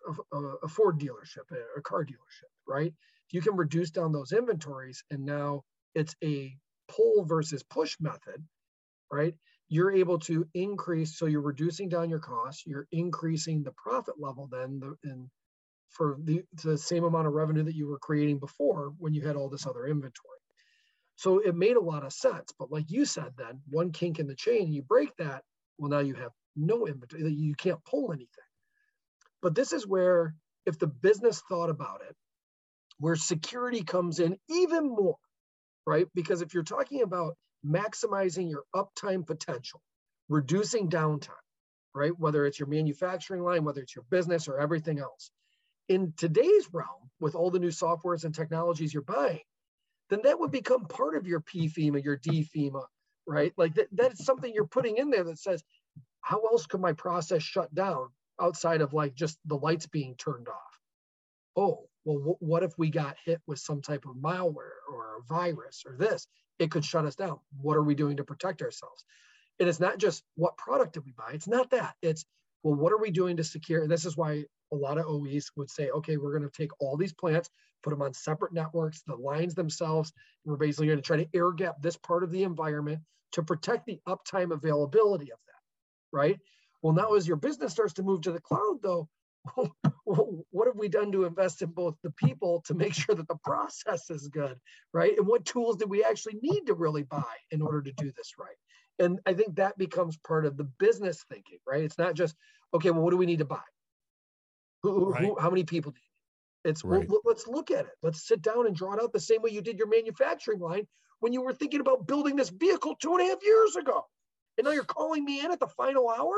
a, a Ford dealership, a car dealership, right? If you can reduce down those inventories and now it's a pull versus push method, right? You're able to increase, so you're reducing down your costs, you're increasing the profit level then the, in, for the, the same amount of revenue that you were creating before when you had all this other inventory. So it made a lot of sense. But like you said, then one kink in the chain, you break that, well, now you have no inventory, you can't pull anything. But this is where, if the business thought about it, where security comes in even more, right? Because if you're talking about maximizing your uptime potential, reducing downtime, right? Whether it's your manufacturing line, whether it's your business or everything else. In today's realm, with all the new softwares and technologies you're buying, then that would become part of your P FEMA, your D FEMA, right? Like that, that's something you're putting in there that says, how else could my process shut down outside of like just the lights being turned off? Oh, well, w- what if we got hit with some type of malware or a virus or this? It could shut us down. What are we doing to protect ourselves? And it's not just what product did we buy? It's not that. It's, well, what are we doing to secure? And this is why a lot of O Es would say, okay, we're going to take all these plants, put them on separate networks, the lines themselves. We're basically going to try to air gap this part of the environment to protect the uptime availability of that, right? Well, now as your business starts to move to the cloud, though, what have we done to invest in both the people to make sure that the process is good, right? And what tools do we actually need to really buy in order to do this right? And I think that becomes part of the business thinking, right? It's not just, okay, well, what do we need to buy? Who, right. who how many people do you need? It's, right. well, let's look at it. Let's sit down and draw it out the same way you did your manufacturing line when you were thinking about building this vehicle two and a half years ago. And now you're calling me in at the final hour?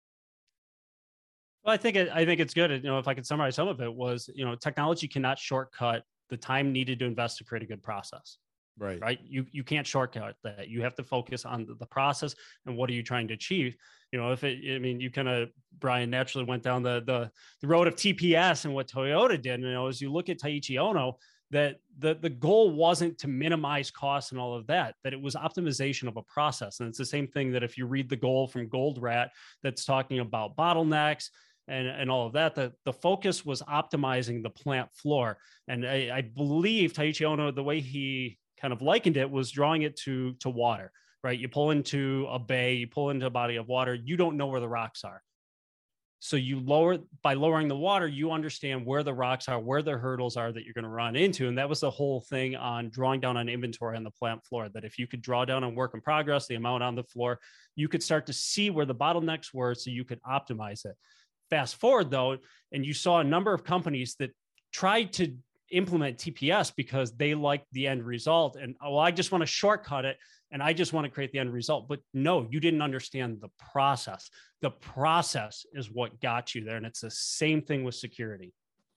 Well, I think it, I think it's good. You know, if I could summarize some of it, was, you know, technology cannot shortcut the time needed to invest to create a good process. Right. Right. You you can't shortcut that. You have to focus on the, the process and what are you trying to achieve. You know, if it, I mean, you kind of, Brian, naturally went down the the the road of T P S and what Toyota did. And, you know, as you look at Taiichi Ohno, that the the goal wasn't to minimize costs and all of that, that it was optimization of a process. And it's the same thing that if you read the goal from Goldratt, that's talking about bottlenecks and, and all of that, the, the focus was optimizing the plant floor. And I, I believe Taiichi Ohno, the way he kind of likened it, was drawing it to, to water, right? You pull into a bay, you pull into a body of water, you don't know where the rocks are. So you lower, by lowering the water, you understand where the rocks are, where the hurdles are that you're going to run into. And that was the whole thing on drawing down on inventory on the plant floor, that if you could draw down on work in progress, the amount on the floor, you could start to see where the bottlenecks were so you could optimize it. Fast forward though, and you saw a number of companies that tried to implement T P S because they liked the end result. And, oh, I just want to shortcut it and I just want to create the end result. But no, you didn't understand the process. The process is what got you there. And it's the same thing with security.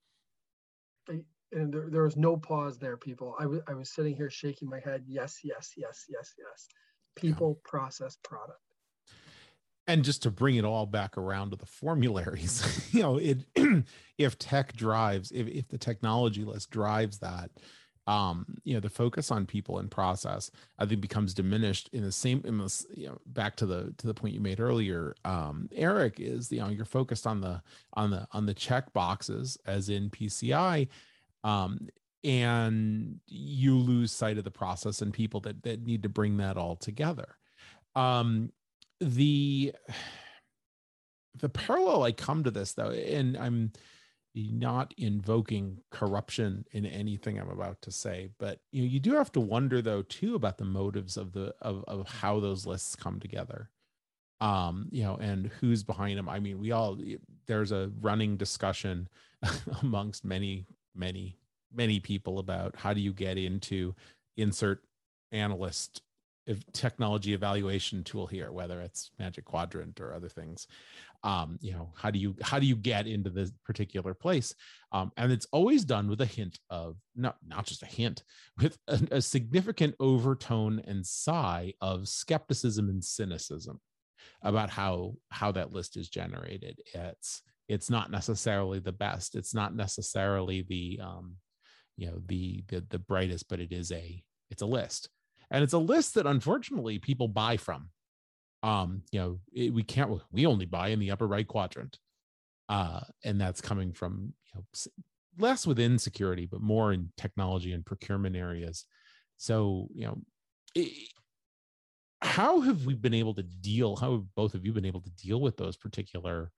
And there, there was no pause there, people. I, w- I was sitting here shaking my head. Yes, yes, yes, yes, yes. People, yeah. Process, product. And just to bring it all back around to the formularies, you know, it if tech drives, if, if the technology list drives that, um, you know, the focus on people and process, I think becomes diminished in the same, in this, you know, back to the to the point you made earlier, um, Eric, is, you know, you're focused on the on the on the check boxes, as in P C I, um, and you lose sight of the process and people that that need to bring that all together. Um, the the parallel I come to this, though, and I'm not invoking corruption in anything I'm about to say, but you know, you do have to wonder though too about the motives of the of of how those lists come together, um you know, and who's behind them. I mean, we all, there's a running discussion amongst many many many people about how do you get into insert analyst if technology evaluation tool here, whether it's Magic Quadrant or other things. Um, you know, how do you how do you get into this particular place? Um, and it's always done with a hint of, not not just a hint, with a, a significant overtone and sigh of skepticism and cynicism about how how that list is generated. It's it's not necessarily the best. It's not necessarily the um, you know, the the the brightest, but it is a it's a list. And it's a list that unfortunately people buy from. Um, you know, it, we can't, we only buy in the upper right quadrant. Uh, and that's coming from, you know, less within security, but more in technology and procurement areas. So, you know, it, how have we been able to deal, how have both of you been able to deal with those particular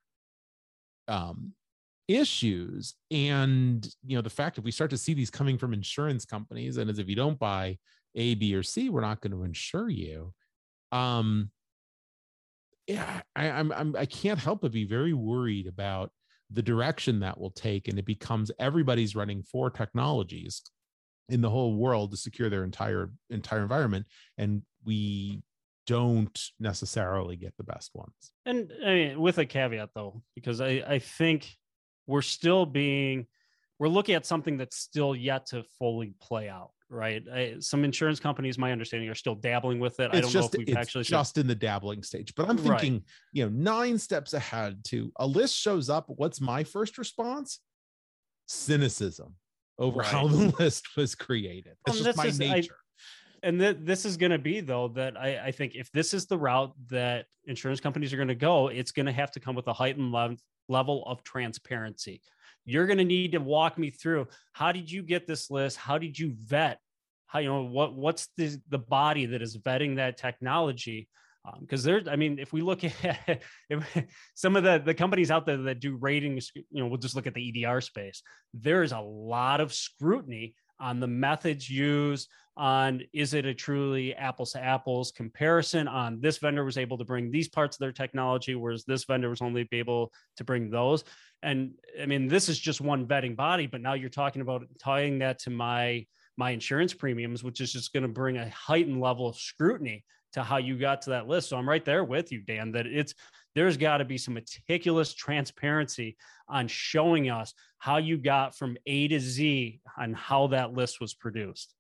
um, issues? And, you know, the fact that we start to see these coming from insurance companies, and as if you don't buy A, B, or C, we're not going to insure you. Um, yeah, I, I'm, I'm, I can't help but be very worried about the direction that will take. And it becomes everybody's running four technologies in the whole world to secure their entire, entire environment. And we don't necessarily get the best ones. And I mean, with a caveat though, because I, I think we're still being, we're looking at something that's still yet to fully play out, right? I, some insurance companies, my understanding, are still dabbling with it. It's I don't just, know if we've it's actually just said, in the dabbling stage, but I'm thinking, right. you know, nine steps ahead to a list shows up. What's my first response? Cynicism over Right. how the list was created. That's Um, just this my is- I- nature. And th- this is going to be, though, that I, I think if this is the route that insurance companies are going to go, it's going to have to come with a heightened level, level of transparency. You're going to need to walk me through, how did you get this list? How did you vet? How, you know, what what's the, the body that is vetting that technology? Because um, there's, I mean, if we look at if, some of the, the companies out there that do ratings, you know, we'll just look at the E D R space. There's a lot of scrutiny on the methods used, on is it a truly apples to apples comparison, on this vendor was able to bring these parts of their technology, whereas this vendor was only able to bring those. And I mean, this is just one vetting body, but now you're talking about tying that to my, my insurance premiums, which is just going to bring a heightened level of scrutiny to how you got to that list. So I'm right there with you, Dan, that it's, there's got to be some meticulous transparency on showing us how you got from A to Z on how that list was produced.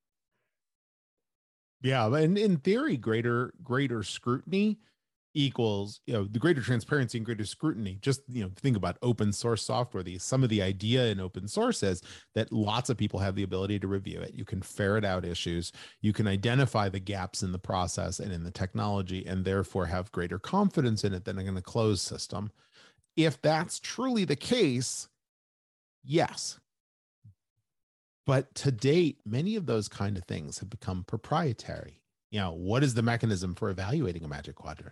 Yeah. And in theory, greater, greater scrutiny equals, you know, the greater transparency and greater scrutiny. Just, you know, think about open source software. The, some of the idea in open source is that lots of people have the ability to review it. You can ferret out issues. You can identify the gaps in the process and in the technology, and therefore have greater confidence in it than in a closed system. If that's truly the case, yes. But to date, many of those kind of things have become proprietary. You know, what is the mechanism for evaluating a Magic Quadrant?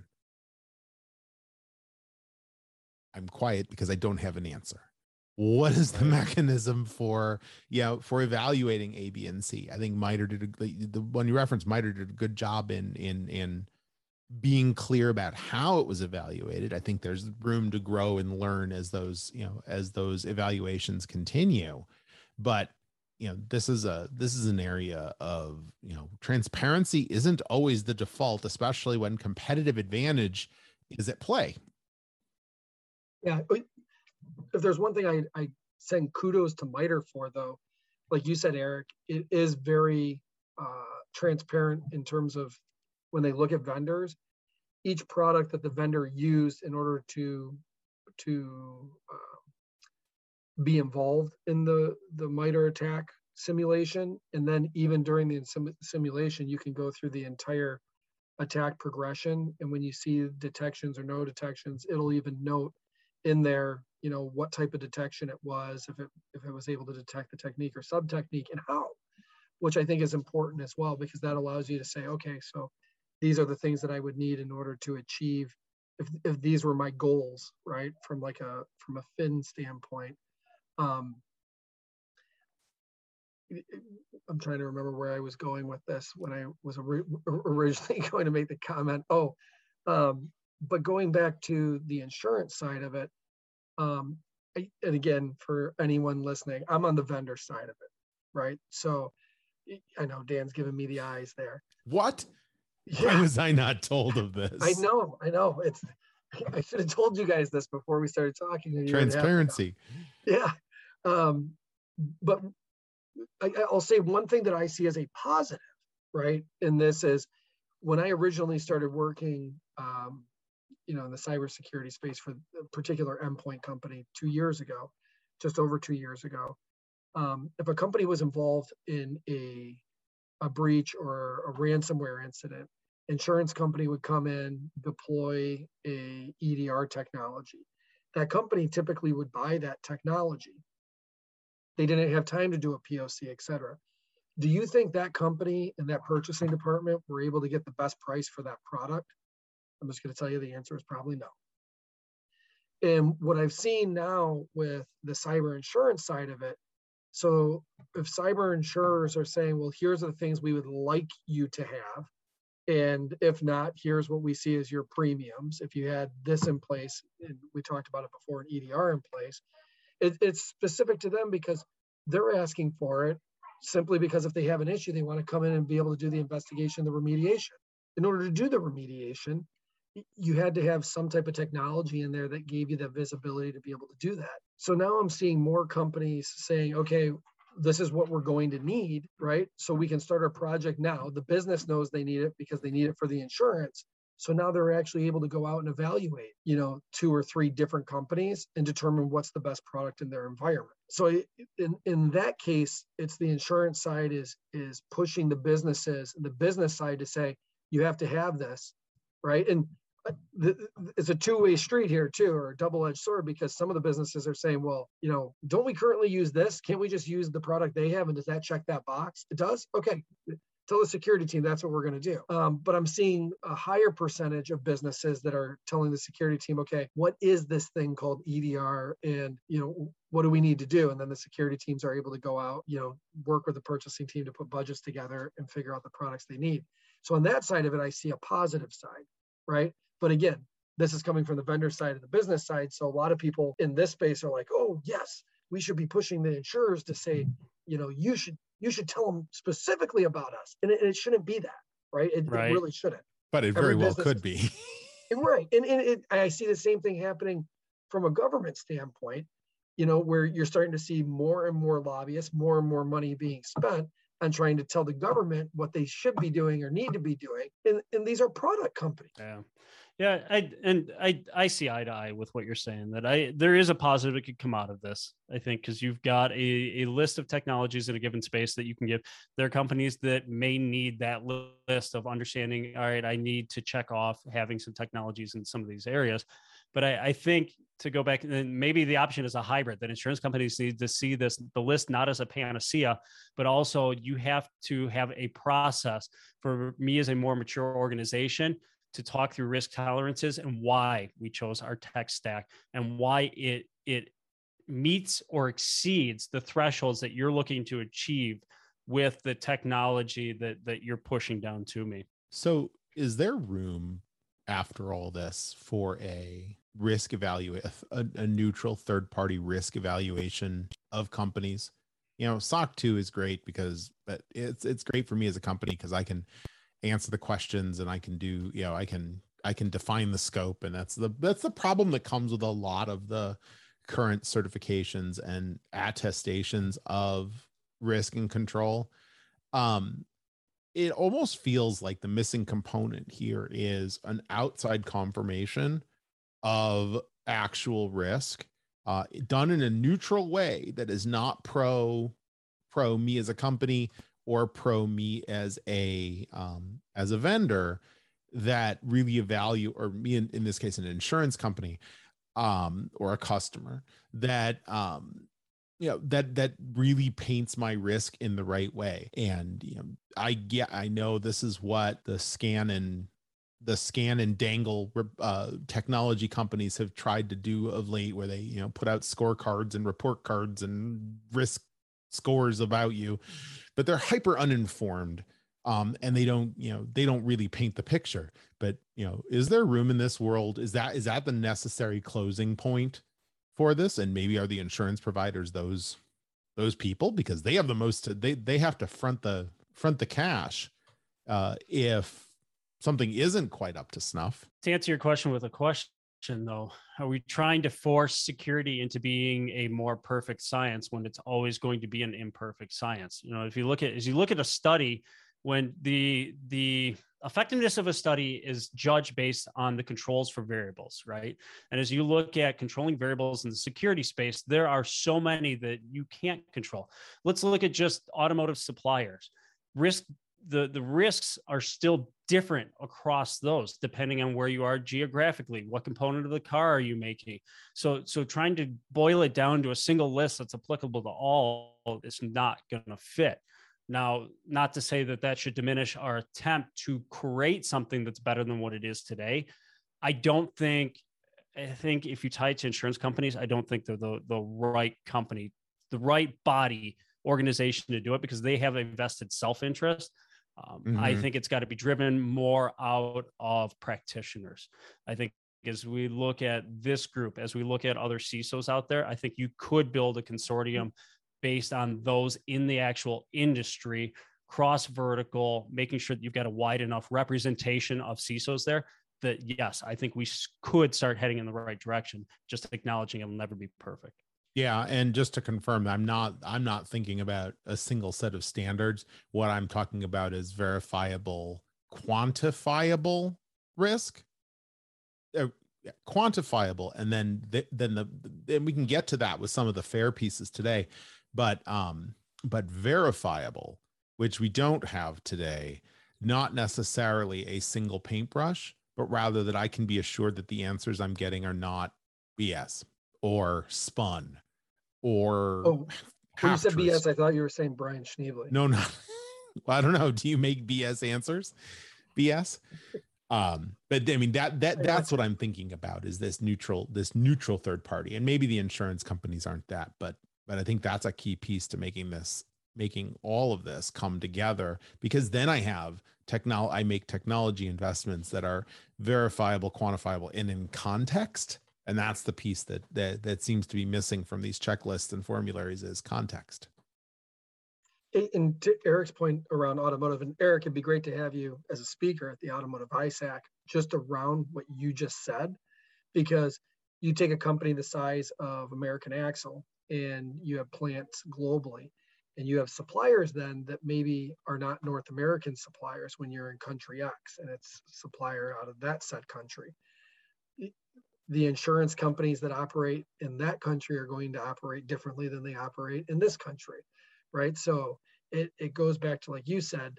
I'm quiet because I don't have an answer. What is the mechanism for, you know, for evaluating A, B, and C? I think MITRE did a, the one you referenced, MITRE did a good job in in in being clear about how it was evaluated. I think there's room to grow and learn as those, you know, as those evaluations continue. But, you know, this is a this is an area of, you know, transparency isn't always the default, especially when competitive advantage is at play. Yeah, if there's one thing I, I send kudos to MITRE for, though, like you said, Eric, it is very uh, transparent in terms of when they look at vendors, each product that the vendor used in order to to uh, be involved in the the MITRE attack simulation, and then even during the sim simulation, you can go through the entire attack progression, and when you see detections or no detections, it'll even note in there, you know, what type of detection it was, if it if it was able to detect the technique or sub technique, and how, which I think is important as well, because that allows you to say, okay, so these are the things that I would need in order to achieve, if if these were my goals, right, from like a from a fin standpoint. Um, I'm trying to remember where I was going with this when I was ori originally going to make the comment. Oh, um, but going back to the insurance side of it, um, I, and again, for anyone listening, I'm on the vendor side of it, right? So I know Dan's giving me the eyes there. What? Yeah. Why was I not told of this? I know, I know. It's I should have told you guys this before we started talking. Transparency. Yeah. Um, but I, I'll say one thing that I see as a positive, right, in this is when I originally started working, um, you know, in the cybersecurity space for a particular endpoint company two years ago, just over two years ago. Um, if a company was involved in a, a breach or a ransomware incident, insurance company would come in, deploy a E D R technology. that company typically would buy that technology. They didn't have time to do a P O C, et cetera. Do you think that company and that purchasing department were able to get the best price for that product? I'm just going to tell you the answer is probably no. And what I've seen now with the cyber insurance side of it, so if cyber insurers are saying, well, here's the things we would like you to have, and if not, here's what we see as your premiums. If you had this in place, and we talked about it before, an E D R in place, it, it's specific to them because they're asking for it simply because if they have an issue, they want to come in and be able to do the investigation, the remediation. In order to do the remediation, you had to have some type of technology in there that gave you the visibility to be able to do that. So now I'm seeing more companies saying, okay, this is what we're going to need, right? So we can start our project now. The business knows they need it because they need it for the insurance. So now they're actually able to go out and evaluate, you know, two or three different companies and determine what's the best product in their environment. So in, in that case, it's the insurance side is, is pushing the businesses and the business side to say, you have to have this, right? And it's a two-way street here too, or a double-edged sword, because some of the businesses are saying, well, you know, don't we currently use this? Can't we just use the product they have? And does that check that box? It does? Okay. Tell the security team that's what we're going to do. Um, but I'm seeing a higher percentage of businesses that are telling the security team, okay, what is this thing called E D R? And, you know, what do we need to do? And then the security teams are able to go out, you know, work with the purchasing team to put budgets together and figure out the products they need. So on that side of it, I see a positive side, right? But again, this is coming from the vendor side and the business side. So a lot of people in this space are like, oh, yes, we should be pushing the insurers to say, you know, you should you should tell them specifically about us. And it, it shouldn't be that, right? It, right? it really shouldn't. But it very Every well could be. Right. And, and it, I see the same thing happening from a government standpoint, you know, where you're starting to see more and more lobbyists, more and more money being spent on trying to tell the government what they should be doing or need to be doing. And, and these are product companies. Yeah. Yeah. I, and I, I see eye to eye with what you're saying, that I, there is a positive that could come out of this, I think, because you've got a, a list of technologies in a given space that you can give. There are companies that may need that list of understanding, all right, I need to check off having some technologies in some of these areas. But I, I think to go back, and maybe the option is a hybrid, that insurance companies need to see this, the list, not as a panacea, but also you have to have a process for me as a more mature organization to talk through risk tolerances and why we chose our tech stack and why it, it meets or exceeds the thresholds that you're looking to achieve with the technology that, that you're pushing down to me. So is there room after all this for a risk evaluate, a, a neutral third-party risk evaluation of companies? You know, S O C two is great because but it's, it's great for me as a company because I can answer the questions and I can do, you know, I can, I can define the scope. And that's the, that's the problem that comes with a lot of the current certifications and attestations of risk and control. Um, it almost feels like the missing component here is an outside confirmation of actual risk, uh, done in a neutral way that is not pro, pro me as a company or pro me as a um, as a vendor, that really evaluate, or me in, in this case, an insurance company um, or a customer that um, you know that that really paints my risk in the right way. And you know, I get, I know this is what the scan and the scan and dangle uh, technology companies have tried to do of late, where they you know put out scorecards and report cards and risk scores about you, but they're hyper uninformed. Um, and they don't, you know, they don't really paint the picture. But, you know, is there room in this world? Is that, is that the necessary closing point for this? And maybe are the insurance providers those, those people, because they have the most, they, they have to front the, front the cash uh, if something isn't quite up to snuff. To answer your question with a question, though, are we trying to force security into being a more perfect science when it's always going to be an imperfect science? You know, if you look at, as you look at a study, when the the effectiveness of a study is judged based on the controls for variables, right? And as you look at controlling variables in the security space, there are so many that you can't control. Let's look at just automotive suppliers. Risk, the, the risks are still different across those, depending on where you are geographically. What component of the car are you making? So, so trying to boil it down to a single list that's applicable to all is not going to fit. Now, not to say that that should diminish our attempt to create something that's better than what it is today. I don't think, I think if you tie it to insurance companies, I don't think they're the, the right company, the right body organization to do it, because they have a vested self-interest. Um, mm-hmm. I think it's got to be driven more out of practitioners. I think as we look at this group, as we look at other C I S Os out there, I think you could build a consortium based on those in the actual industry, cross vertical, making sure that you've got a wide enough representation of C I S Os there that, yes, I think we could start heading in the right direction, just acknowledging it will never be perfect. Yeah. And just to confirm, I'm not, I'm not thinking about a single set of standards. What I'm talking about is verifiable, quantifiable risk, uh, quantifiable. And then, the, then the, then we can get to that with some of the fair pieces today, but, um, but verifiable, which we don't have today, not necessarily a single paintbrush, but rather that I can be assured that the answers I'm getting are not B S or spun. Or oh, when you said B S, I thought you were saying Brian Schneebly. No, no. Well, I don't know. Do you make B S answers? B S? Um, but I mean that that that's what I'm thinking about, is this neutral, this neutral third party. And maybe the insurance companies aren't that, but but I think that's a key piece to making this, making all of this come together, because then I have technology, I make technology investments that are verifiable, quantifiable, and in context. And that's the piece that, that that seems to be missing from these checklists and formularies, is context. And to Eric's point around automotive, and Eric, it'd be great to have you as a speaker at the Automotive I S A C, just around what you just said, because you take a company the size of American Axle and you have plants globally, and you have suppliers then that maybe are not North American suppliers when you're in country X, and it's a supplier out of that said country. The insurance companies that operate in that country are going to operate differently than they operate in this country, right? So it, it goes back to, like you said,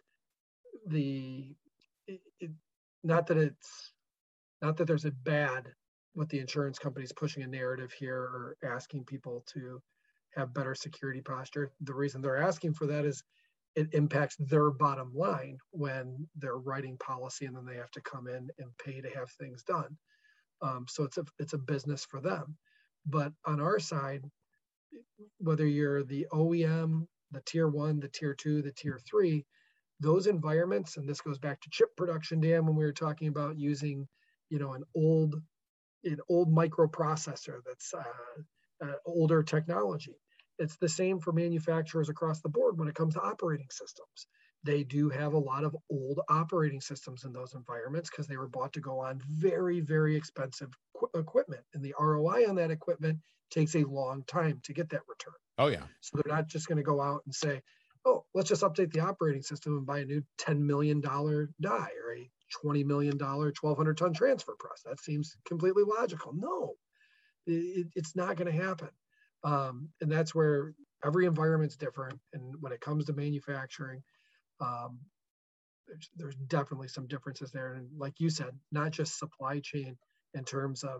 the it, it, not that it's not that there's a bad with the insurance companies pushing a narrative here or asking people to have better security posture. The reason they're asking for that is it impacts their bottom line when they're writing policy and then they have to come in and pay to have things done. Um, so it's a it's a business for them. But on our side, whether you're the O E M, the tier one, the tier two, the tier three, those environments, and this goes back to chip production, Dan, when we were talking about using, you know, an old an old microprocessor that's uh, uh, older technology. It's the same for manufacturers across the board when it comes to operating systems. They do have a lot of old operating systems in those environments because they were bought to go on very, very expensive qu- equipment. And the R O I on that equipment takes a long time to get that return. Oh, yeah. So they're not just going to go out and say, oh, let's just update the operating system and buy a new ten million dollars die or a twenty million dollars, twelve hundred ton transfer press. That seems completely logical. No, it, it's not going to happen. Um, and that's where every environment's different. And when it comes to manufacturing, Um, there's, there's definitely some differences there. And like you said, not just supply chain in terms of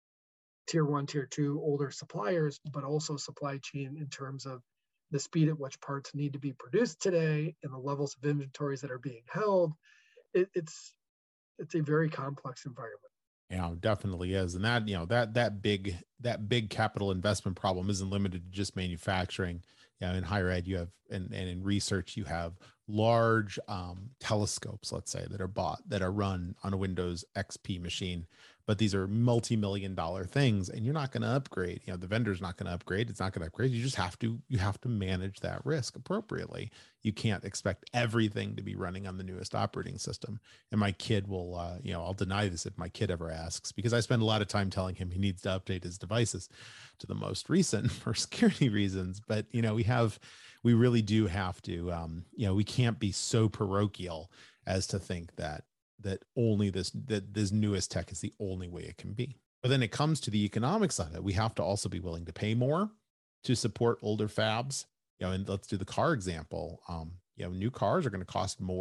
tier one, tier two, older suppliers, but also supply chain in terms of the speed at which parts need to be produced today and the levels of inventories that are being held. It, it's, it's a very complex environment. Yeah, definitely is. And that, you know, that, that big, that big capital investment problem isn't limited to just manufacturing. You know, in higher ed, you have, and, and in research, you have large um, telescopes, let's say, that are bought, that are run on a Windows X P machine, but these are multi-million dollar things, and you're not going to upgrade. You know, the vendor's not going to upgrade. It's not going to upgrade. You just have to, you have to manage that risk appropriately. You can't expect everything to be running on the newest operating system. And my kid will, uh, you know, I'll deny this if my kid ever asks, because I spend a lot of time telling him he needs to update his devices to the most recent for security reasons. But, you know, we have, we really do have to, um, you know, we can't be so parochial as to think that, that only this, that this newest tech is the only way it can be. But then it comes to the economics of it. We have to also be willing to pay more to support older fabs. You know, and let's do the car example. Um, you know, new cars are going to cost more.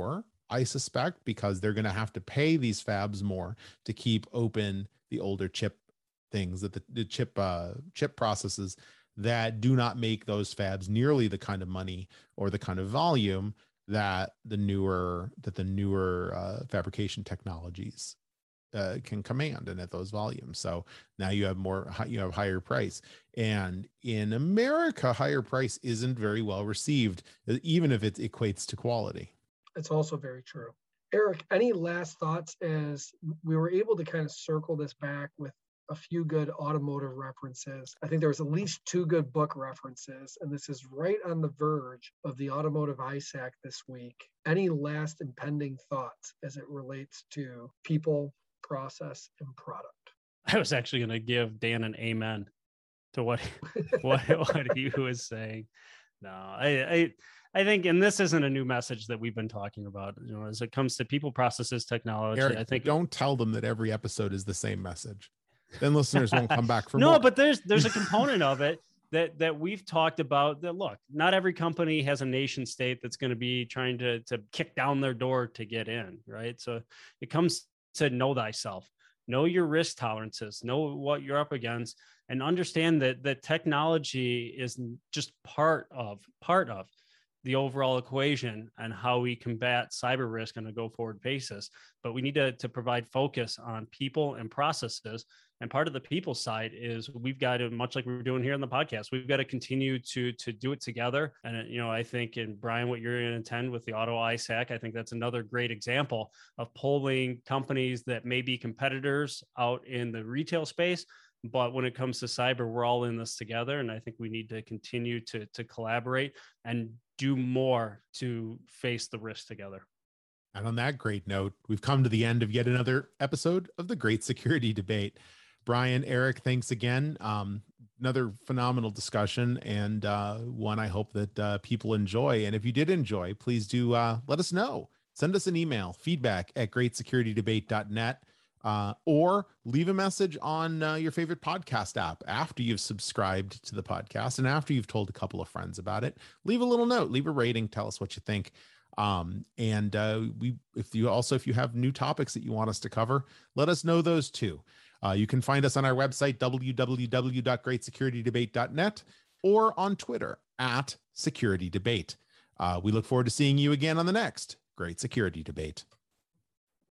I suspect, because they're going to have to pay these fabs more to keep open the older chip things, that the, the chip uh, chip processes that do not make those fabs nearly the kind of money or the kind of volume that the newer that the newer uh, fabrication technologies uh, can command, and at those volumes. So now you have more, you have higher price, and in America, higher price isn't very well received, even if it equates to quality. It's also very true. Eric, any last thoughts as we were able to kind of circle this back with a few good automotive references? I think there was at least two good book references, and this is right on the verge of the Automotive I S A C this week. Any last impending thoughts as it relates to people, process, and product? I was actually going to give Dan an amen to what what what he was saying. No, I, I I think, and this isn't a new message that we've been talking about, you know, as it comes to people, processes, technology. Eric, I think don't tell them that every episode is the same message. Then listeners won't come back for no, more. but there's there's a component of it that that we've talked about. That look, not every company has a nation state that's going to be trying to to kick down their door to get in, right? So it comes to know thyself, know your risk tolerances, know what you're up against, and understand that that technology is just part of part of the overall equation and how we combat cyber risk on a go forward basis. But we need to, to provide focus on people and processes. And part of the people side is we've got to, much like we're doing here on the podcast, we've got to continue to, to do it together. And, you know, I think, and Brian, what you're going to intend with the Auto I S A C, I think that's another great example of pulling companies that may be competitors out in the retail space. But when it comes to cyber, we're all in this together. And I think we need to continue to, to collaborate and do more to face the risk together. And on that great note, we've come to the end of yet another episode of the Great Security Debate. Brian, Eric, thanks again. Um, another phenomenal discussion, and uh, one I hope that uh, people enjoy. And if you did enjoy, please do uh, let us know. Send us an email, feedback at great security debate dot net, uh, or leave a message on uh, your favorite podcast app after you've subscribed to the podcast and after you've told a couple of friends about it. Leave a little note, leave a rating, tell us what you think. Um, and uh, we, if you also, if you have new topics that you want us to cover, let us know those too. Uh, you can find us on our website, w w w dot great security debate dot net, or on Twitter at Security Debate. Uh, we look forward to seeing you again on the next Great Security Debate.